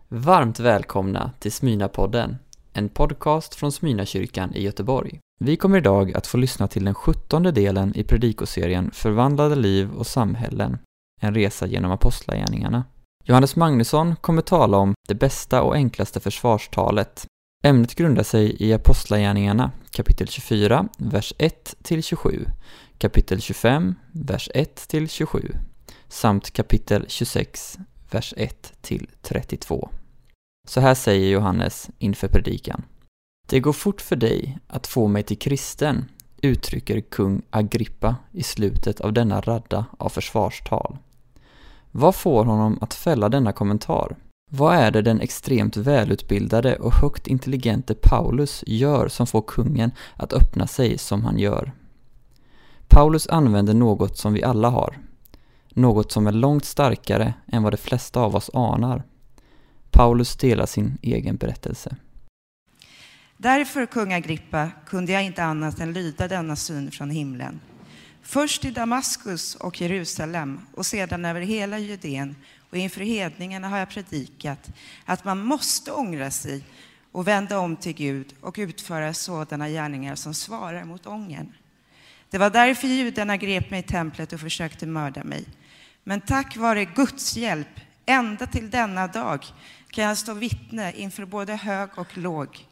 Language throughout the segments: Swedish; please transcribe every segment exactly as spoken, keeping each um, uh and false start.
Varmt välkomna till Smyrnapodden, en podcast från Smyrnakyrkan i Göteborg. Vi kommer idag att få lyssna till den sjuttonde delen i predikoserien Förvandlade liv och samhällen, en resa genom apostlagärningarna. Johannes Magnusson kommer tala om det bästa och enklaste försvarstalet. Ämnet grundar sig i apostlagärningarna, kapitel tjugofyra, vers ett till tjugosju, kapitel tjugofem, vers ett till tjugosju, samt kapitel tjugosex, vers ett till trettiotvå. Så här säger Johannes inför predikan. Det går fort för dig att få mig till kristen, uttrycker kung Agrippa i slutet av denna radda av försvarstal. Vad får honom att fälla denna kommentar? Vad är det den extremt välutbildade och högt intelligente Paulus gör som får kungen att öppna sig som han gör? Paulus använder något som vi alla har. Något som är långt starkare än vad de flesta av oss anar. Paulus delar sin egen berättelse. Därför, kung Agrippa, kunde jag inte annat än lyda denna syn från himlen. Först i Damaskus och Jerusalem och sedan över hela Judén och inför hedningarna har jag predikat att man måste ångra sig och vända om till Gud och utföra sådana gärningar som svarar mot ångern. Det var därför judarna grep mig i templet och försökte mörda mig. Men tack vare Guds hjälp, ända till denna dag, kan jag stå vittne inför både hög och låg.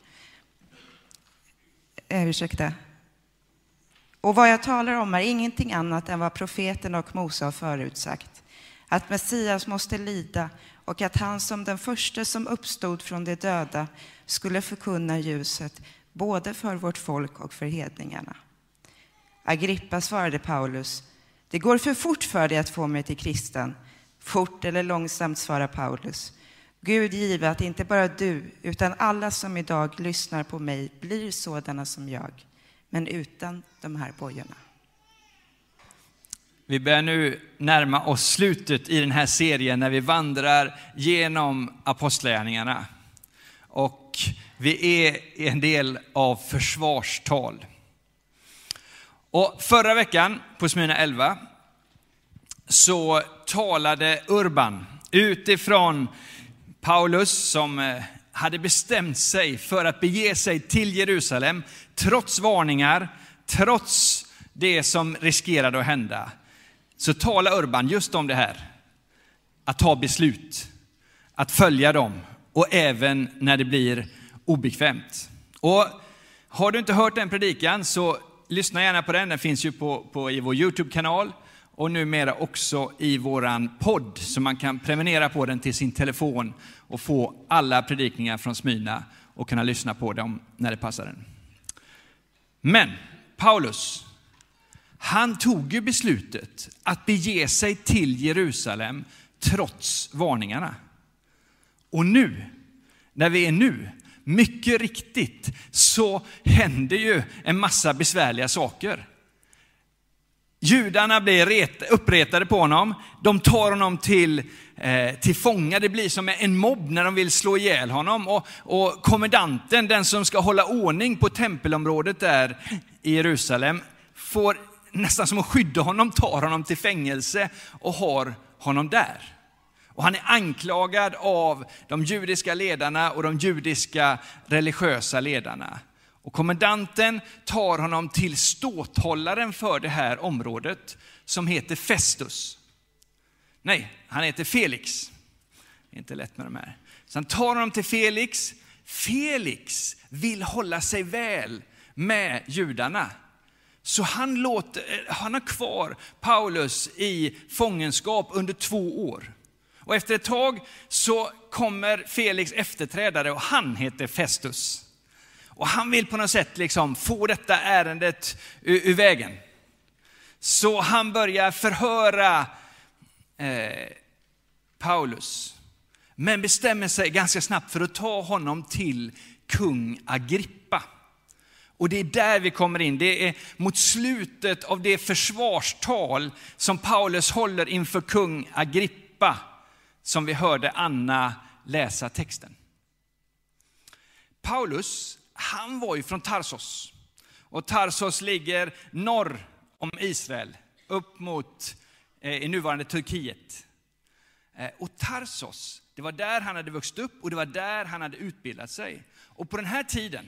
Eh, ursäkta. Och vad jag talar om är ingenting annat än vad profeten och Mose har förutsagt. Att Messias måste lida och att han som den första som uppstod från de döda skulle förkunna ljuset både för vårt folk och för hedningarna. Agrippa svarade Paulus, det går för fort för dig att få mig till kristen. Fort eller långsamt, svarar Paulus. Gud give att inte bara du utan alla som idag lyssnar på mig blir sådana som jag, men utan de här bojorna. Vi börjar nu närma oss slutet i den här serien när vi vandrar genom apostlagärningarna. Och vi är en del av försvarstal. Och förra veckan på Smyrna elva så talade Urban utifrån Paulus som hade bestämt sig för att bege sig till Jerusalem trots varningar, trots det som riskerade att hända. Så talar Urban just om det här. Att ta beslut, att följa dem och även när det blir obekvämt. Och har du inte hört den predikan så lyssna gärna på den. Den finns ju på, på, i vår YouTube-kanal och numera också i våran podd. Så man kan prenumerera på den till sin telefon och få alla predikningar från Smyrna och kunna lyssna på dem när det passar den. Men Paulus, han tog ju beslutet att bege sig till Jerusalem trots varningarna. Och nu, när vi är nu, mycket riktigt så händer ju en massa besvärliga saker. Judarna blir uppretade på honom. De tar honom till, eh, till fånga. Det blir som en mobb när de vill slå ihjäl honom. Och, och kommendanten, den som ska hålla ordning på tempelområdet där i Jerusalem, får nästan som att skydda honom, tar honom till fängelse och har honom där. Och han är anklagad av de judiska ledarna och de judiska religiösa ledarna. Och kommandanten tar honom till ståthållaren för det här området som heter Festus. Nej, han heter Felix. Det är inte lätt med de här. Så han tar honom till Felix. Felix vill hålla sig väl med judarna. Så han, låter, han har kvar Paulus i fångenskap under två år. Och efter ett tag så kommer Felix efterträdare och han heter Festus. Och han vill på något sätt liksom få detta ärendet ur, ur vägen. Så han börjar förhöra eh, Paulus. Men bestämmer sig ganska snabbt för att ta honom till kung Agrippa. Och det är där vi kommer in. Det är mot slutet av det försvarstal som Paulus håller inför kung Agrippa som vi hörde Anna läsa texten. Paulus, han var ju från Tarsos. Och Tarsos ligger norr om Israel, upp mot eh, i nuvarande Turkiet. Eh, och Tarsos, Det var där han hade vuxit upp och det var där han hade utbildat sig. Och på den här tiden,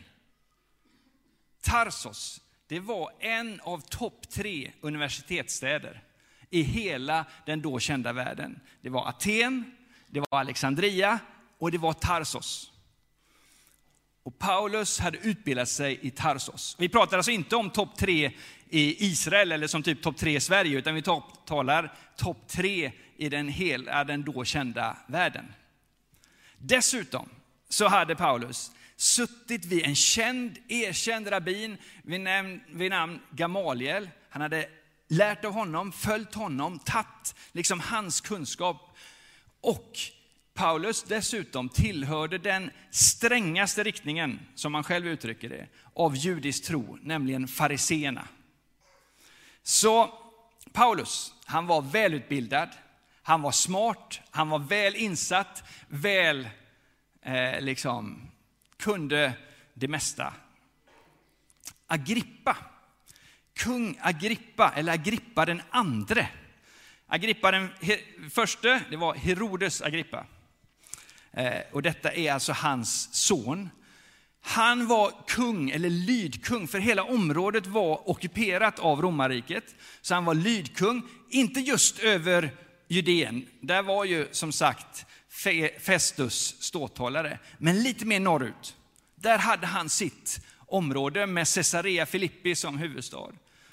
Tarsos, det var en av topp tre universitetsstäder i hela den då kända världen. Det var Aten, det var Alexandria och det var Tarsos. Och Paulus hade utbildat sig i Tarsos. Vi pratar alltså inte om topp tre i Israel eller som typ topp tre i Sverige, utan vi talar topp tre i den hela den då kända världen. Dessutom så hade Paulus suttit vid en känd, erkänd rabbin vid namn, vid namn Gamaliel. Han hade lärt av honom, följt honom, tagit liksom hans kunskap. Och Paulus dessutom tillhörde den strängaste riktningen, som man själv uttrycker det, av judisk tro, nämligen fariseerna. Så Paulus, han var välutbildad, han var smart, han var väl insatt, väl eh, liksom kunde det mesta. Agrippa, kung Agrippa, eller Agrippa den andre. Agrippa den första, det var Herodes Agrippa. Eh, och detta är alltså hans son. Han var kung eller lydkung, för hela området var ockuperat av romarriket. Så han var lydkung, inte just över Judeen. Där var ju som sagt Festus ståthållare, men lite mer norrut. Där hade han sitt område med Caesarea Philippi som huvudstad.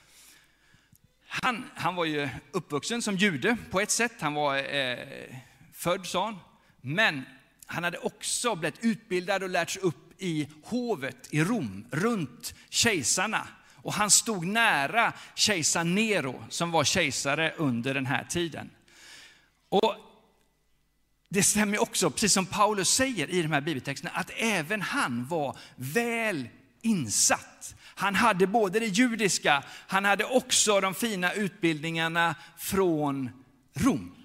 Han, han var ju uppvuxen som jude på ett sätt. Han var eh, född sån. Men han hade också blivit utbildad och lärt sig upp i hovet i Rom, runt kejsarna. Och han stod nära kejsar Nero som var kejsare under den här tiden. Och det stämmer också, precis som Paulus säger i de här bibeltexterna, att även han var väl insatt. Han hade både det judiska, han hade också de fina utbildningarna från Rom.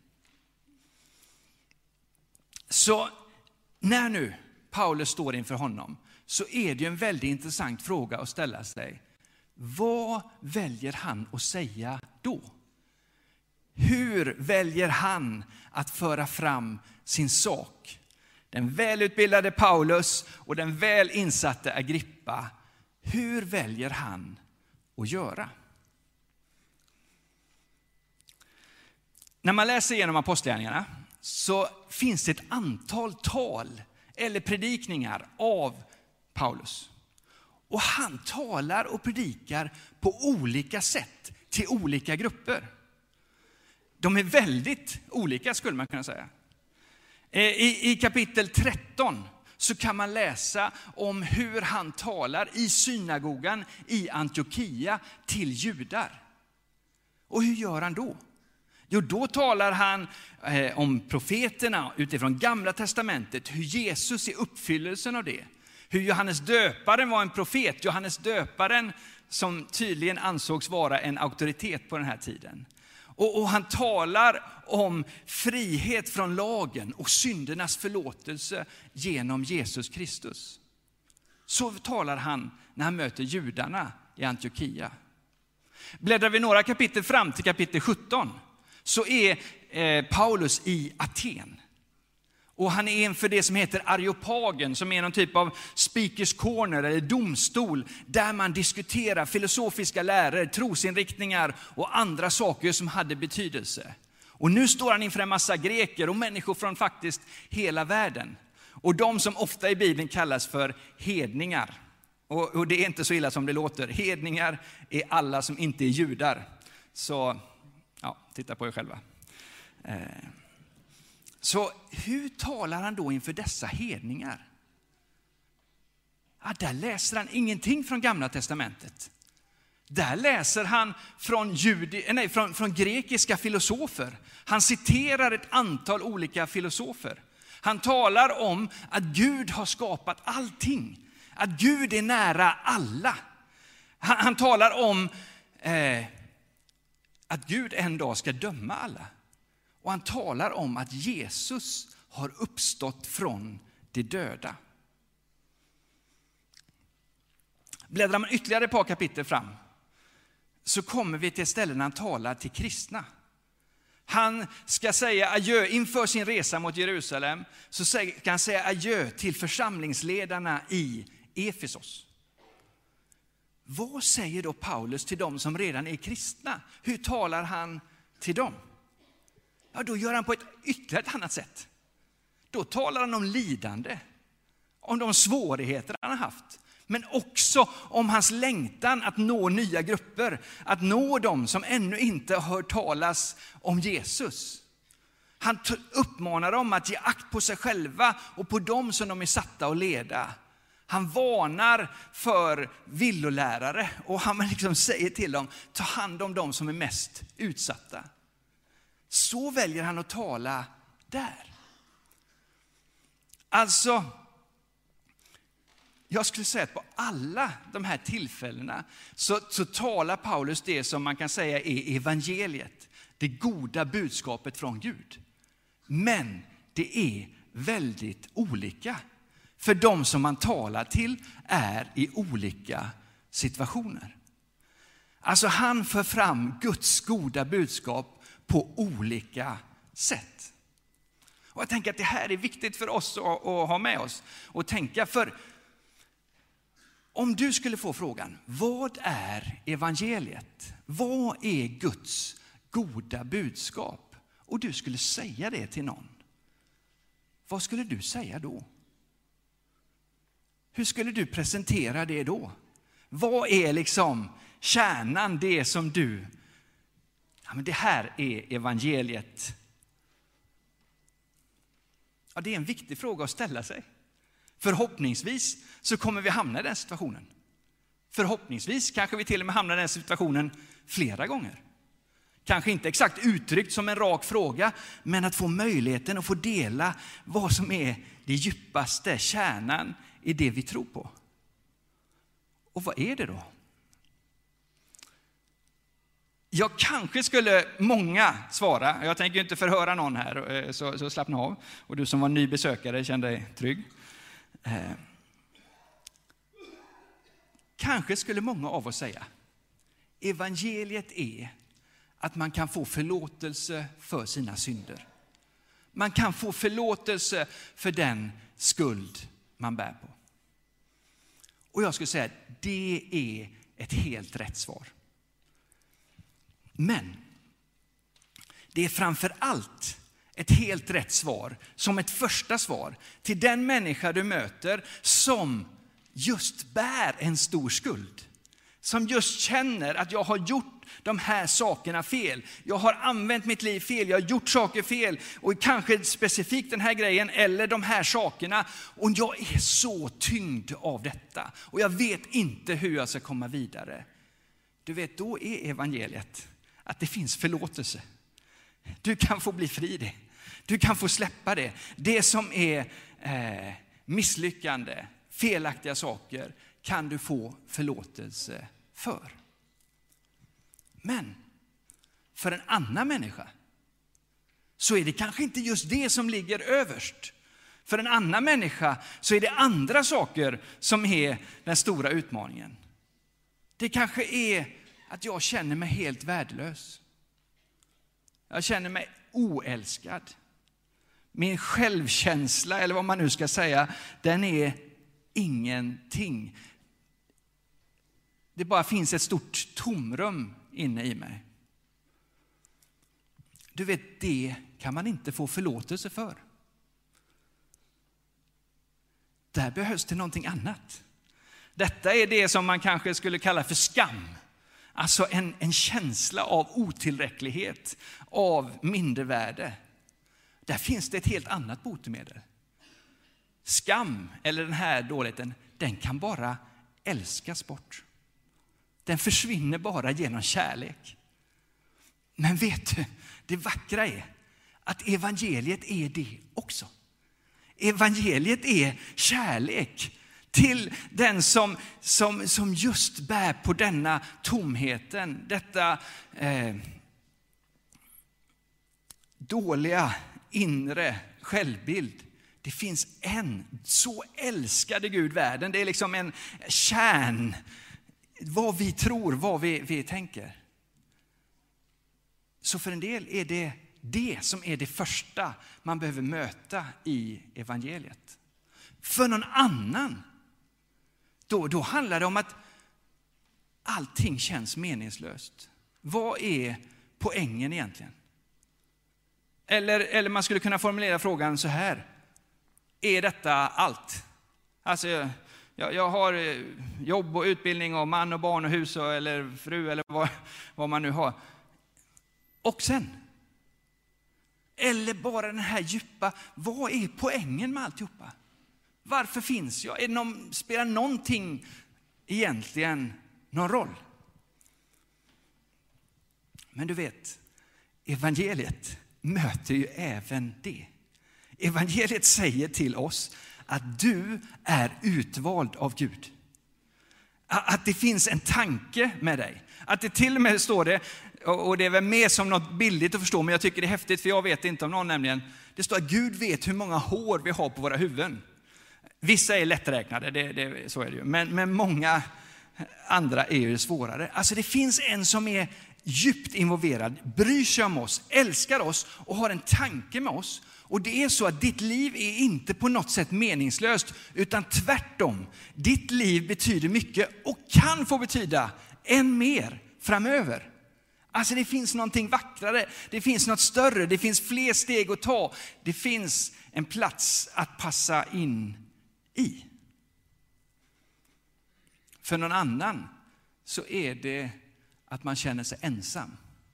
Så när nu Paulus står inför honom så är det ju en väldigt intressant fråga att ställa sig. Vad väljer han att säga då? Hur väljer han att föra fram sin sak? Den välutbildade Paulus och den väl insatte Agrippa, hur väljer han att göra? När man läser igenom apostlagärningarna så finns det ett antal tal eller predikningar av Paulus. Och han talar och predikar på olika sätt till olika grupper. De är väldigt olika skulle man kunna säga. I, i kapitel tretton så kan man läsa om hur han talar i synagogan i Antiochia till judar. Och hur gör han då? Jo, då talar han eh, om profeterna utifrån gamla testamentet, hur Jesus är uppfyllelsen av det. Hur Johannes döparen var en profet, Johannes döparen som tydligen ansågs vara en auktoritet på den här tiden. Och, och han talar om frihet från lagen och syndernas förlåtelse genom Jesus Kristus. Så talar han när han möter judarna i Antiochia. Bläddrar vi några kapitel fram till kapitel sjutton så är eh, Paulus i Aten. Och han är inför det som heter Areopagen, som är någon typ av speakers corner eller domstol där man diskuterar filosofiska läror, trosinriktningar och andra saker som hade betydelse. Och nu står han inför en massa greker och människor från faktiskt hela världen. Och de som ofta i Bibeln kallas för hedningar. Och, och det är inte så illa som det låter. Hedningar är alla som inte är judar. Så ja, titta på er själva. Eh. Så hur talar han då inför dessa hedningar? Ja, där läser han ingenting från gamla testamentet. Där läser han från, judi, nej, från, från grekiska filosofer. Han citerar ett antal olika filosofer. Han talar om att Gud har skapat allting. Att Gud är nära alla. Han, han talar om eh, att Gud en dag ska döma alla. Och han talar om att Jesus har uppstått från de döda. Bläddrar man ytterligare ett par kapitel fram så kommer vi till ställen när han talar till kristna. Han ska säga adjö inför sin resa mot Jerusalem. Så ska han säga adjö till församlingsledarna i Efesos. Vad säger då Paulus till dem som redan är kristna? Hur talar han till dem? Ja, då gör han på ett ytterligare ett annat sätt. Då talar han om lidande, om de svårigheter han har haft. Men också om hans längtan att nå nya grupper. Att nå dem som ännu inte har hört talas om Jesus. Han uppmanar dem att ge akt på sig själva och på dem som de är satta att leda. Han varnar för villolärare och han liksom säger till dem, ta hand om dem som är mest utsatta. Så väljer han att tala där. Alltså, jag skulle säga att på alla de här tillfällena så, så talar Paulus det som man kan säga är evangeliet. Det goda budskapet från Gud. Men det är väldigt olika. För de som man talar till är i olika situationer. Alltså han för fram Guds goda budskap på olika sätt. Och jag tänker att det här är viktigt för oss att, att ha med oss och tänka. För om du skulle få frågan, vad är evangeliet? Vad är Guds goda budskap? Och du skulle säga det till någon. Vad skulle du säga då? Hur skulle du presentera det då? Vad är liksom kärnan, det som du... Ja, men det här är evangeliet. Ja, det är en viktig fråga att ställa sig. Förhoppningsvis så kommer vi hamna i den situationen. Förhoppningsvis kanske vi till och med hamnar i den situationen flera gånger. Kanske inte exakt uttryckt som en rak fråga, men att få möjligheten att få dela vad som är det djupaste, kärnan i det vi tror på. Och vad är det då? Jag kanske skulle många svara, jag tänker inte förhöra någon här, så, så slappna av. Och du som var ny besökare kände dig trygg. Eh. Kanske skulle många av oss säga, evangeliet är att man kan få förlåtelse för sina synder. Man kan få förlåtelse för den skuld man bär på. Och jag skulle säga att det är ett helt rätt svar. Men det är framför allt ett helt rätt svar som ett första svar till den människa du möter som just bär en stor skuld. Som just känner att jag har gjort de här sakerna fel. Jag har använt mitt liv fel, jag har gjort saker fel. Och kanske specifikt den här grejen eller de här sakerna. Och jag är så tyngd av detta. Och jag vet inte hur jag ska komma vidare. Du vet, då är evangeliet att det finns förlåtelse. Du kan få bli fri det. Du kan få släppa det. Det som är eh, misslyckande, felaktiga saker kan du få förlåtelse för. Men för en annan människa så är det kanske inte just det som ligger överst. För en annan människa så är det andra saker som är den stora utmaningen. Det kanske är att jag känner mig helt värdelös. Jag känner mig oälskad. Min självkänsla, eller vad man nu ska säga, den är ingenting. Det bara finns ett stort tomrum inne i mig. Du vet, det kan man inte få förlåtelse för. Där behövs det någonting annat. Detta är det som man kanske skulle kalla för skam. Alltså en, en känsla av otillräcklighet, av mindervärde. Där finns det ett helt annat botemedel. Skam, eller den här dåligheten, den kan bara älskas bort. Den försvinner bara genom kärlek. Men vet du, det vackra är att evangeliet är det också. Evangeliet är kärlek till den som, som, som just bär på denna tomheten, detta eh, dåliga inre självbild. Det finns en, så älskade Gud världen. Det är liksom en kärn, vad vi tror, vad vi, vi tänker. Så för en del är det det som är det första man behöver möta i evangeliet. För någon annan, då, då handlar det om att allting känns meningslöst. Vad är poängen egentligen? Eller, eller man skulle kunna formulera frågan så här. Är detta allt? Alltså, jag, jag har jobb och utbildning och man och barn och hus och, eller fru eller vad, vad man nu har. Och sen? Eller bara den här djupa, vad är poängen med alltihopa? Varför finns jag? Är det någon, spelar någonting egentligen någon roll? Men du vet, evangeliet möter ju även det. Evangeliet säger till oss att du är utvald av Gud. Att det finns en tanke med dig. Att det till och med står det, och det är väl mer som något billigt att förstå, men jag tycker det är häftigt för jag vet inte om någon nämligen. Det står att Gud vet hur många hår vi har på våra huvuden. Vissa är lätträknade, det, det, så är det ju. Men, men många andra är ju svårare. Alltså det finns en som är djupt involverad, bryr sig om oss, älskar oss och har en tanke med oss. Och det är så att ditt liv är inte på något sätt meningslöst, utan tvärtom. Ditt liv betyder mycket och kan få betyda än mer framöver. Alltså det finns någonting vackrare, det finns något större, det finns fler steg att ta. Det finns en plats att passa in i. För någon annan så är det att man känner sig ensam.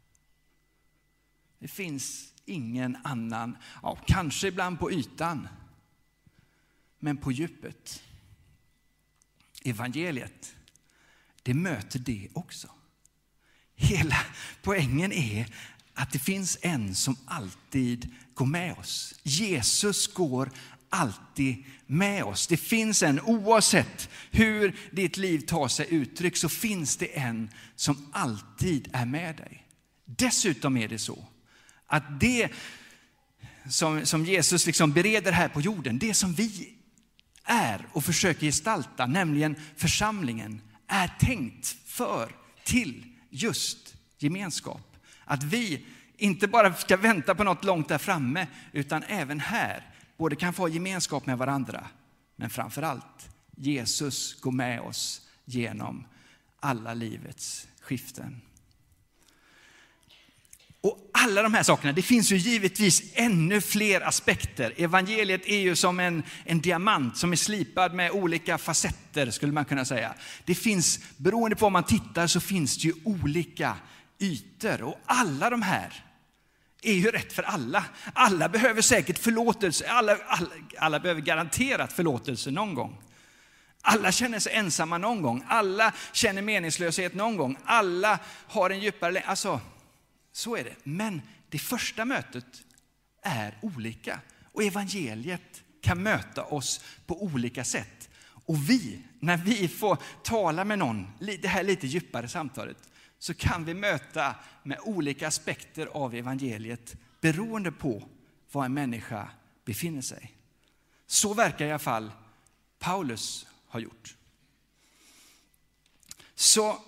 Det finns ingen annan, ja, kanske ibland på ytan, men på djupet. Evangeliet, det möter det också. Hela poängen är att det finns en som alltid går med oss. Jesus går alltid med oss. Det finns en, oavsett hur ditt liv tar sig uttryck, så finns det en som alltid är med dig. Dessutom är det så att det som, som Jesus liksom bereder här på jorden, det som vi är och försöker gestalta, nämligen församlingen, är tänkt för, till just gemenskap. Att vi inte bara ska vänta på något långt där framme, utan även här både kan få gemenskap med varandra, men framför allt Jesus går med oss genom alla livets skiften. Och alla de här sakerna, det finns ju givetvis ännu fler aspekter. Evangeliet är ju som en, en diamant som är slipad med olika facetter, skulle man kunna säga. Det finns, beroende på vad man tittar, så finns det ju olika ytor. Och alla de här är ju rätt för alla. Alla behöver säkert förlåtelse. Alla, alla, alla behöver garanterat förlåtelse någon gång. Alla känner sig ensamma någon gång. Alla känner meningslöshet någon gång. Alla har en djupare... Alltså, så är det. Men det första mötet är olika. Och evangeliet kan möta oss på olika sätt. Och vi, när vi får tala med någon, det här lite djupare samtalet, så kan vi möta med olika aspekter av evangeliet beroende på var en människa befinner sig. Så verkar i alla fall Paulus ha gjort. Så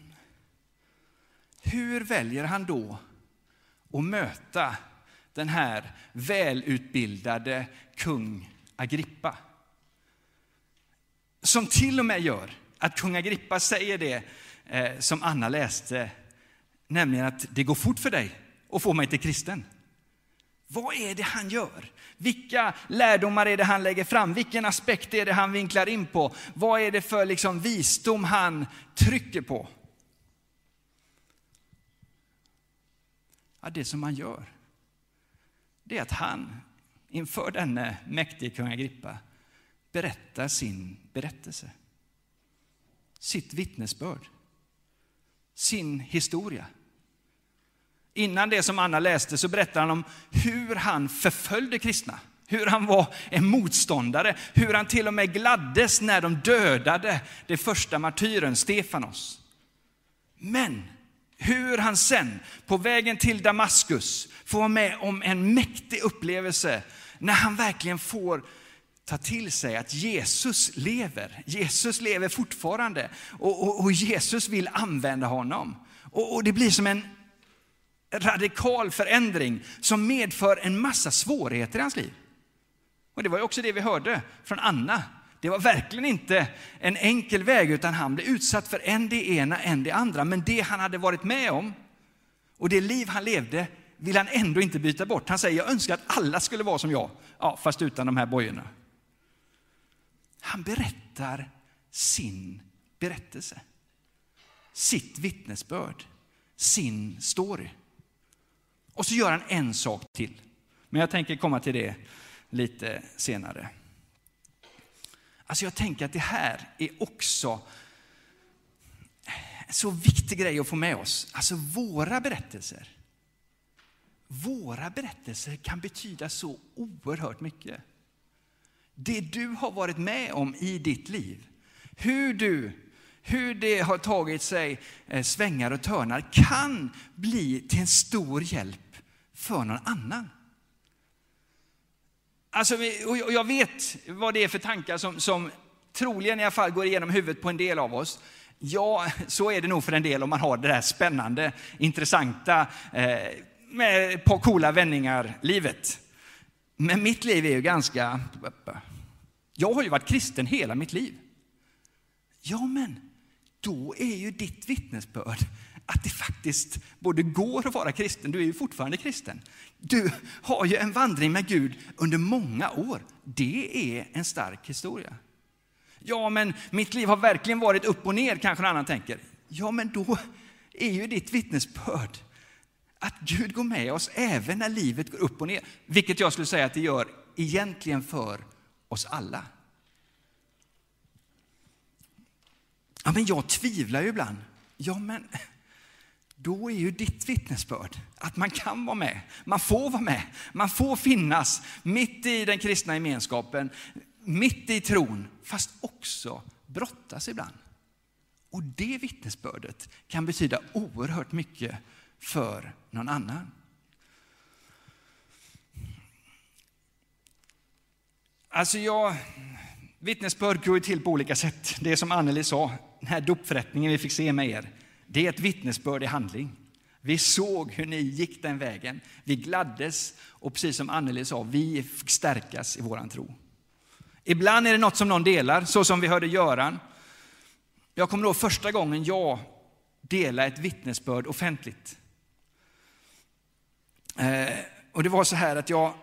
hur väljer han då att möta den här välutbildade kung Agrippa? Som till och med gör att kung Agrippa säger det eh, som Anna läste, nämligen att det går fort för dig att få mig till kristen. Vad är det han gör? Vilka lärdomar är det han lägger fram? Vilken aspekt är det han vinklar in på? Vad är det för liksom visdom han trycker på? Ja, det som han gör, det är att han inför denne mäktige kung Agrippa berättar sin berättelse. Sitt vittnesbörd. Sin historia. Innan det som Anna läste så berättar han om hur han förföljde kristna. Hur han var en motståndare. Hur han till och med gladdes när de dödade det första martyren, Stefanos. Men hur han sen på vägen till Damaskus får vara med om en mäktig upplevelse när han verkligen får ta till sig att Jesus lever. Jesus lever fortfarande och, och, och Jesus vill använda honom. Och, och det blir som en radikal förändring som medför en massa svårigheter i hans liv. Och det var ju också det vi hörde från Anna. Det var verkligen inte en enkel väg, utan han blev utsatt för en det ena, en det andra. Men det han hade varit med om och det liv han levde vill han ändå inte byta bort. Han säger, jag önskar att alla skulle vara som jag, ja, fast utan de här bojorna. Han berättar sin berättelse, sitt vittnesbörd, sin story. Och så gör han en sak till. Men jag tänker komma till det lite senare. Alltså jag tänker att det här är också en så viktig grej att få med oss. Alltså våra berättelser. Våra berättelser kan betyda så oerhört mycket. Det du har varit med om i ditt liv. Hur du, hur det har tagit sig svängar och törnar kan bli till en stor hjälp för någon annan. Alltså, och jag vet vad det är för tankar som, som troligen i alla fall går igenom huvudet på en del av oss. Ja, så är det nog för en del om man har det där spännande, intressanta, eh, med ett par coola vändningar livet. Men mitt liv är ju ganska... Jag har ju varit kristen hela mitt liv. Ja, men då är ju ditt vittnesbörd att det faktiskt både går att vara kristen. Du är ju fortfarande kristen. Du har ju en vandring med Gud under många år. Det är en stark historia. Ja, men mitt liv har verkligen varit upp och ner, kanske någon annan tänker. Ja, men då är ju ditt vittnesbörd att Gud går med oss även när livet går upp och ner. Vilket jag skulle säga att det gör egentligen för oss alla. Ja, men jag tvivlar ju ibland. Ja, men då är ju ditt vittnesbörd att man kan vara med. Man får vara med. Man får finnas mitt i den kristna gemenskapen. Mitt i tron. Fast också brottas ibland. Och det vittnesbördet kan betyda oerhört mycket för någon annan. Alltså jag... Vittnesbörd går ju till på olika sätt. Det är som Anneli sa, den här dopförrättningen vi fick se med er. Det är ett vittnesbörd i handling. Vi såg hur ni gick den vägen. Vi gladdes och precis som Anneli sa, vi fick stärkas i våran tro. Ibland är det något som någon delar, så som vi hörde Göran. Jag kommer ihåg första gången jag delade ett vittnesbörd offentligt. Eh, och det var så här att jag...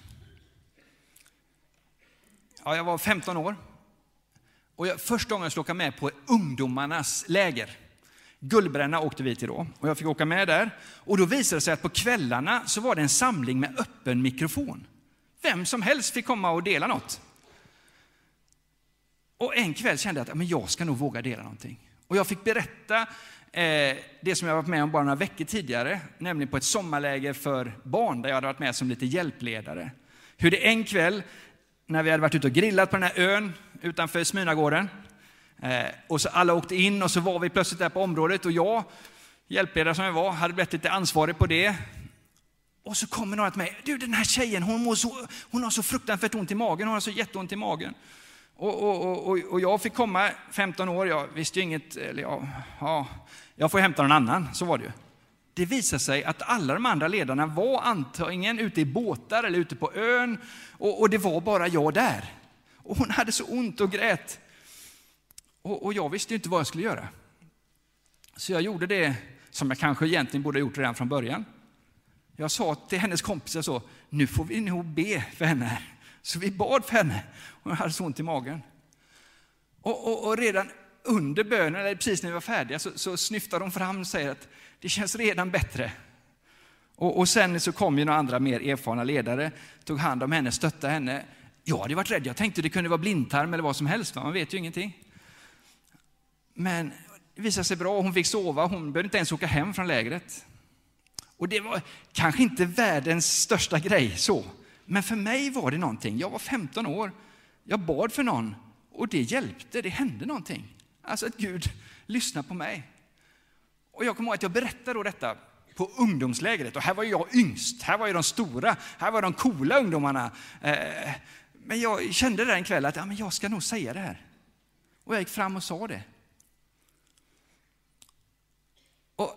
Ja, jag var femton år. Och jag, första gången jag skulle åka med på ungdomarnas läger. Gullbränna åkte vi till då. Och jag fick åka med där. Och då visade det sig att på kvällarna så var det en samling med öppen mikrofon. Vem som helst fick komma och dela något. Och en kväll kände jag att men jag ska nog våga dela någonting. Och jag fick berätta eh, det som jag varit med om bara några veckor tidigare. Nämligen på ett sommarläger för barn där jag hade varit med som lite hjälpledare. Hur det en kväll... När vi hade varit ute och grillat på den här ön utanför Smyrnagården. Eh, och så alla åkte in och så var vi plötsligt där på området. Och jag, hjälpledare som jag var, hade blivit lite ansvarig på det. Och så kommer några till mig. Du, den här tjejen, hon, mår så, hon har så fruktansvärt ont i magen. Hon har så jätteont i magen. Och, och, och, och jag fick komma femton år. Jag visste ju inget. Eller ja, ja, jag får hämta någon annan, så var det ju. Det visade sig att alla de andra ledarna var antingen ute i båtar eller ute på ön. Och, och det var bara jag där. Och hon hade så ont och grät. Och, och jag visste inte vad jag skulle göra. Så jag gjorde det som jag kanske egentligen borde ha gjort redan från början. Jag sa till hennes kompisar så, nu får vi nog be för henne. Så vi bad för henne. Hon hade så ont i magen. Och, och, och redan under bönen, eller precis när vi var färdiga, så, så snyftar de fram och säger att det känns redan bättre. Och, och sen så kom ju några andra mer erfarna ledare, tog hand om henne, stöttade henne. Jag hade varit rädd, jag tänkte det kunde vara blindtarm eller vad som helst, man vet ju ingenting. Men det visade sig bra, hon fick sova, hon behövde inte ens åka hem från lägret. Och det var kanske inte världens största grej så, men för mig var det någonting. Jag var femton år, jag bad för någon och det hjälpte, det hände någonting. Alltså att Gud lyssnar på mig. Och jag kommer ihåg att jag berättade då detta på ungdomslägret. Och här var jag yngst, här var ju de stora, här var de coola ungdomarna. Men jag kände där en kväll att ja, men jag ska nog säga det här. Och jag gick fram och sa det. Och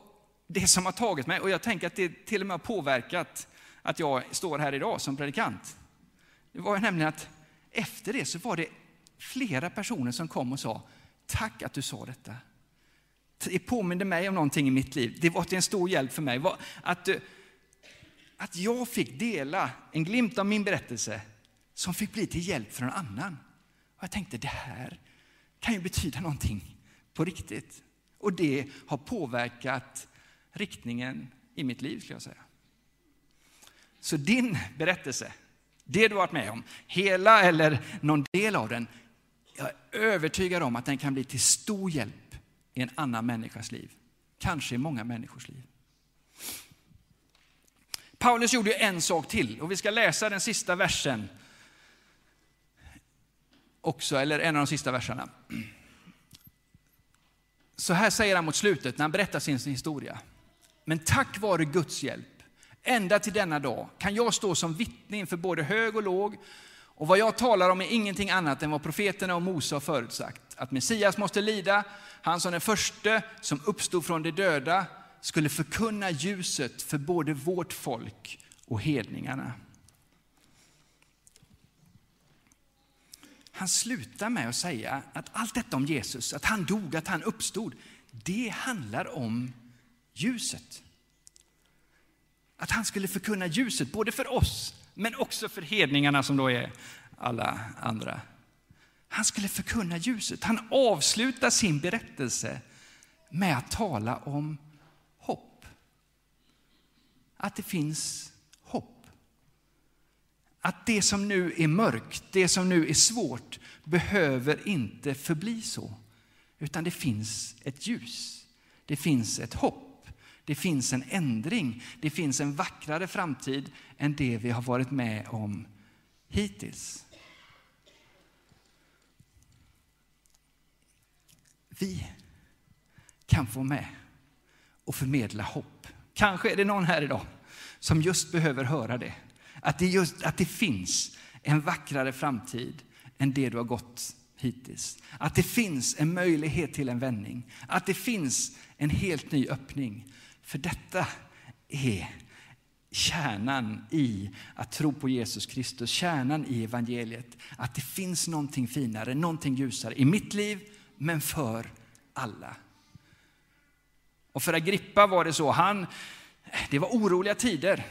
det som har tagit mig, och jag tänker att det till och med har påverkat att jag står här idag som predikant. Det var ju nämligen att efter det så var det flera personer som kom och sa, tack att du sa detta. Det påminde mig om någonting i mitt liv. Det var till en stor hjälp för mig. Att, att jag fick dela en glimt av min berättelse som fick bli till hjälp för en annan. Och jag tänkte, det här kan ju betyda någonting på riktigt. Och det har påverkat riktningen i mitt liv, skulle jag säga. Så din berättelse, det du har varit med om, hela eller någon del av den, jag är övertygad om att den kan bli till stor hjälp i en annan människas liv. Kanske i många människors liv. Paulus gjorde en sak till, och vi ska läsa den sista versen också, eller en av de sista verserna. Så här säger han mot slutet när han berättar sin historia. Men tack vare Guds hjälp, ända till denna dag kan jag stå som vittne inför både hög och låg. Och vad jag talar om är ingenting annat än vad profeterna och Mose har förutsagt. Att Messias måste lida, han som den första som uppstod från de döda skulle förkunna ljuset för både vårt folk och hedningarna. Han slutar med att säga att allt detta om Jesus, att han dog, att han uppstod, det handlar om ljuset. Att han skulle förkunna ljuset både för oss men också för hedningarna som då är alla andra. Han skulle förkunna ljuset. Han avslutar sin berättelse med att tala om hopp. Att det finns hopp. Att det som nu är mörkt, det som nu är svårt, behöver inte förbli så. Utan det finns ett ljus. Det finns ett hopp. Det finns en ändring. Det finns en vackrare framtid än det vi har varit med om hittills. Vi kan få med och förmedla hopp. Kanske är det någon här idag som just behöver höra det. Att det, just, att det finns en vackrare framtid än det du har gått hittills. Att det finns en möjlighet till en vändning. Att det finns en helt ny öppning. För detta är kärnan i att tro på Jesus Kristus. Kärnan i evangeliet. Att det finns någonting finare, någonting ljusare i mitt liv, men för alla. Och för Agrippa var det så. Han, det var oroliga tider.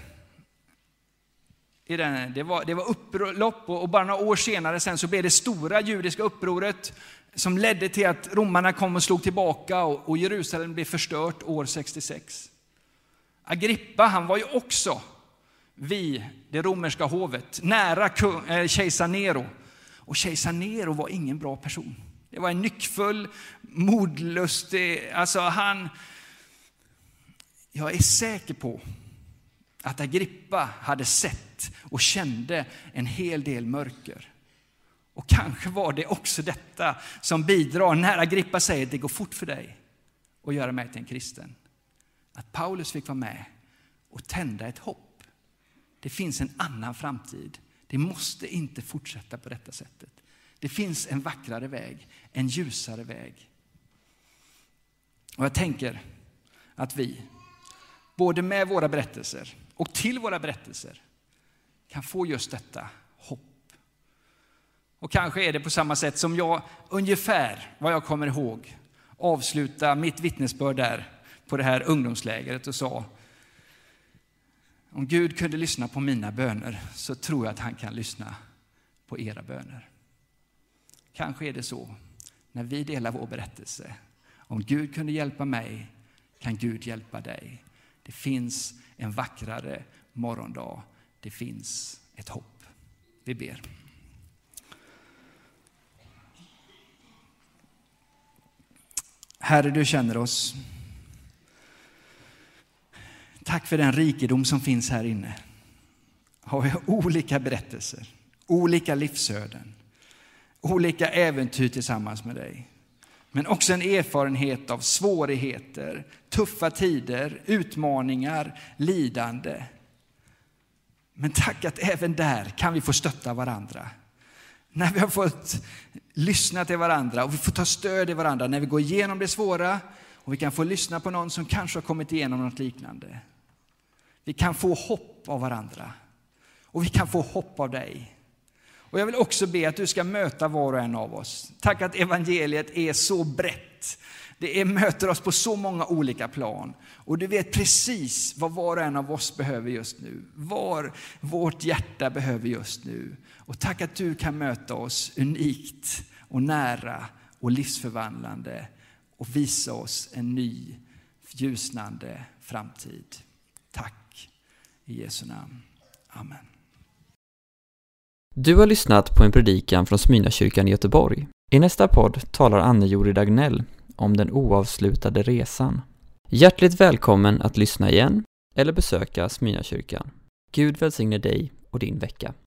Det var, det var upplopp, och bara några år senare sen så blev det stora judiska upproret som ledde till att romarna kom och slog tillbaka och, och Jerusalem blev förstört år sextiosex. Agrippa, han var ju också vid det romerska hovet, nära kung, eh, kejsar Nero. Och kejsar Nero var ingen bra person. Det var en nyckfull, modlustig, alltså han, jag är säker på att Agrippa hade sett och kände en hel del mörker. Och kanske var det också detta som bidrar när Agrippa säger att det går fort för dig att göra mig till en kristen. Att Paulus fick vara med och tända ett hopp. Det finns en annan framtid. Det måste inte fortsätta på detta sättet. Det finns en vackrare väg, en ljusare väg. Och jag tänker att vi, både med våra berättelser och till våra berättelser, kan få just detta hopp. Och kanske är det på samma sätt som jag, ungefär vad jag kommer ihåg, avsluta mitt vittnesbörd där på det här ungdomslägret och sa: om Gud kunde lyssna på mina böner så tror jag att han kan lyssna på era böner. Kanske är det så när vi delar vår berättelse. Om Gud kunde hjälpa mig kan Gud hjälpa dig. Det finns en vackrare morgondag. Det finns ett hopp. Vi ber. Herre, du känner oss. Tack för den rikedom som finns här inne. Har vi olika berättelser, olika livsöden, olika äventyr tillsammans med dig. Men också en erfarenhet av svårigheter, tuffa tider, utmaningar, lidande. Men tack att även där kan vi få stötta varandra. När vi har fått lyssna till varandra och vi får ta stöd i varandra när vi går igenom det svåra Och vi kan få lyssna på någon som kanske har kommit igenom något liknande. Vi kan få hopp av varandra. Och vi kan få hopp av dig. Och jag vill också be att du ska möta var och en av oss. Tack att evangeliet är så brett. Det är, möter oss på så många olika plan. Och du vet precis vad var och en av oss behöver just nu. Var vårt hjärta behöver just nu. Och tack att du kan möta oss unikt och nära och livsförvandlande. Och visa oss en ny, ljusnande framtid. Tack i Jesu namn. Amen. Du har lyssnat på en predikan från Smyrnakyrkan i Göteborg. I nästa podd talar Anne-Jori Dagnell om den oavslutade resan. Hjärtligt välkommen att lyssna igen eller besöka Smyrnakyrkan. Gud välsigne dig och din vecka.